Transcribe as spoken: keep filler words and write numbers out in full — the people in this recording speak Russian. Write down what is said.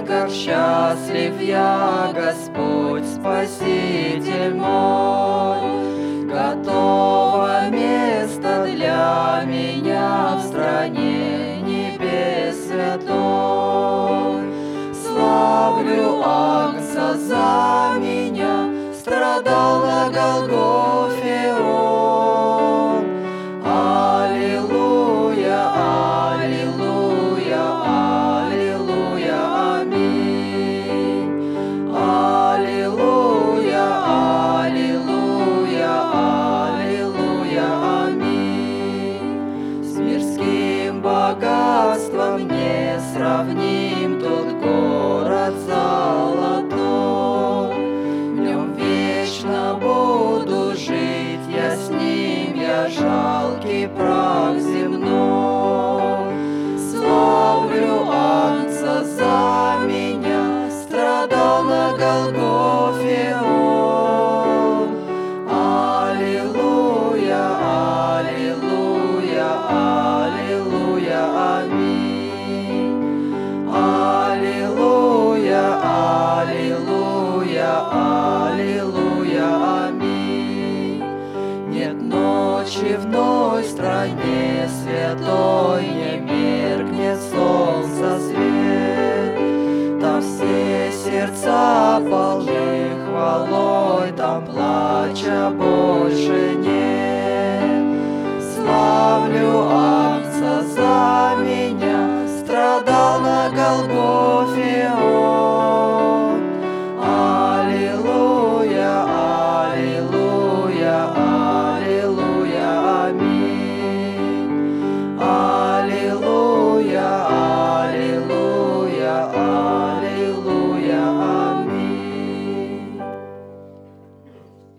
как счастлив я, Господь, Спаситель мой. Готово место для меня в стране небес святой. Славлю Агнца за меня, страдал на Голгофе Он. Аллилуйя, аллилуйя, аллилуйя, аминь. Аллилуйя, аллилуйя, аллилуйя, аминь. С мирским богатством не сравним тот город золотой. В нем вечно буду жить я с ним, я жалкий прах земной. Славлю Агнца за меня, страдал на Голгофе Он. Аллилуйя, аллилуйя, аллилуйя, аминь. Аллилуйя, аллилуйя, аллилуйя, аминь. Нет ночи в той стране святой, не меркнет солнца свет. Там все сердца полны хвалой, там плача больше нет. Славлю Агнца за меня, страдал на Голгофе